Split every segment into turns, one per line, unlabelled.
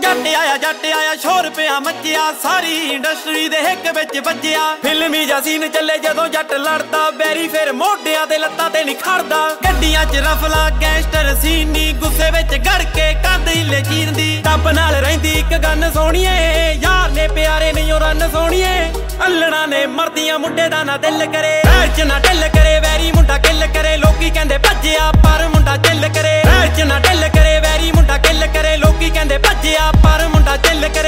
जट आया शोर पिया मचिया सारी इंडस्ट्री दे हिक विच वज्जिया। फिल्मी जा सीन चले जदों जट लड़दा बैरी फिर मोढियां ते लत्तां ते नहीं खड़दा। गड्डियां च रफला गैंगस्टर सीनी गुस्से विच गड़ के कंध हिले चीरदी। टप नाल रहिंदी इक गन सोहणीए यार ने प्यारे नहीं ओ रन सोहणीए। अल्लड़ा ने मरदियां मुंडे दा ना दिल करे पैर च ना ढिल करे वैरी मुंडा किल करे। लोकी कहंदे भज्जिया पर मुंडा चिल करे पैर च ना ढिल करे वैरी मुंडा किल करे। लोकी कहंदे भज्जिया पर मुंडा चिल करे।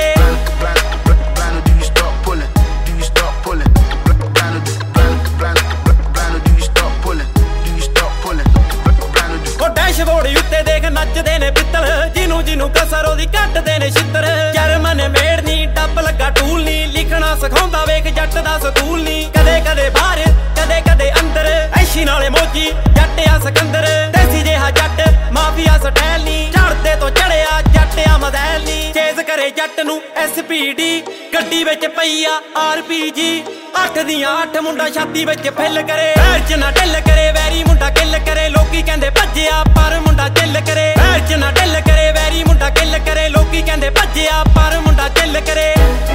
डैशबोर्ड उत्ते देख नचदे ने पित्तल जिनू जिनू कसर ओदी कट्टदे ने छित्तर। जर्मन मेड़ नी टप लगा टूल नी लिखना सिखाउंदा वेख जट दा सकूल नी। कदे कदे बाहर कदे कदे अंदर ऐशी नाले मोची जट आ सिकंदर। देसी जेहा जट माफिया स्टाइल नी चढ़दे तो चढ़िया जट आ मदैल नी। चेज करे जट नू SPD गड्डी विच पई आ RPG। 8 दियां 8 मुंडा छाती विच फिल करे पैर च ना ढिल करे वैरी मुंडा किल करे। लोकी कहंदे भज्जिया पर मुंडा चिल करे पैर च ना ढिल करे वैरी मुंडा किल करे। लोकी कहंदे भज्जिया पर मुंडा चिल करे।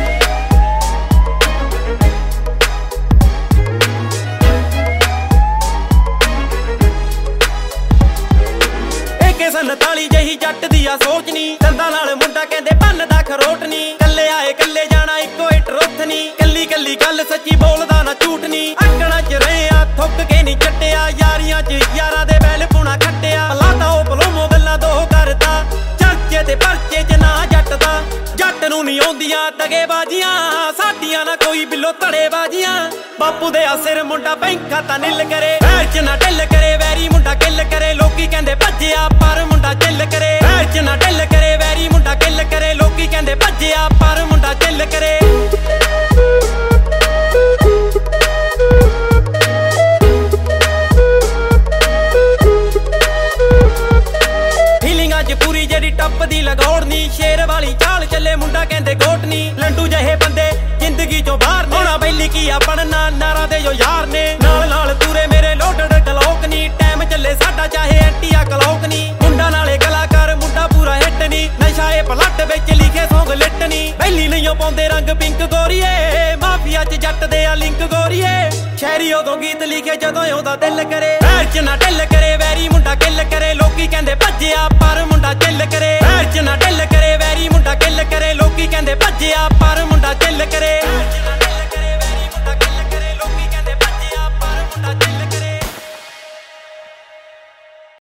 सन ताली जही जट दी आ सोच नी दंदा नाल मुंडा कहंदे भन्नदा खरोट नी। कल्ले आए कल्ले जाना इको इट रुੱਥ नी कल्ली कल्ली गल सच्ची बोलदा ना झूठ नी। अकड़ा च रहे आ थुक के नहीं चट्टिया यारियां च यारां दे बैल पुणा खट्टिया। लाता ओ पलोमो गल्लां दो करदा चर्चे ते परचे च ना जट दा। जट नू नहीं आउंदियां दगेबाजियां साडियां ना कोई बिलो धड़ेबाजियां। बापू दे आ सिर मुंडा बैंका ता निल करे पैर च ना ढिल करे वैरी मुंडा किल करे। लोकी कहंदे भज्जिया पर मुंडा चिल करे पैर च ना ढिल करे वैरी मुंडा किल करे। लोकी कहंदे भज्जिया पर मुंडा चिल करे। फीलिंगां च पूरी जेड़ी टप दी लगौड़ नी शेर वाली चाल चले मुंडा कहंदे गोट नी। लंडू जहे बंदे जिंदगी चों बाहर होना बैली की आ बनना नारा दे जो यार ने। नाल नाल पूरे मेरे लोडड कलौक नी टाइम चले साडा चाहे एंटी आ कलौक नी। मुंडा नाले कलाकार मुंडा पूरा हिट नी नशा ए पलट विच लिखे सॉन्ग लिट नी। बैली नहीं पाउंदे रंग पिंक गोरीए माफिया च जट दे आ लिंक गोरीए। शहरी उदों गीत लिखे जदों ओदा दिल करे पैर च ना ढिल करे वैरी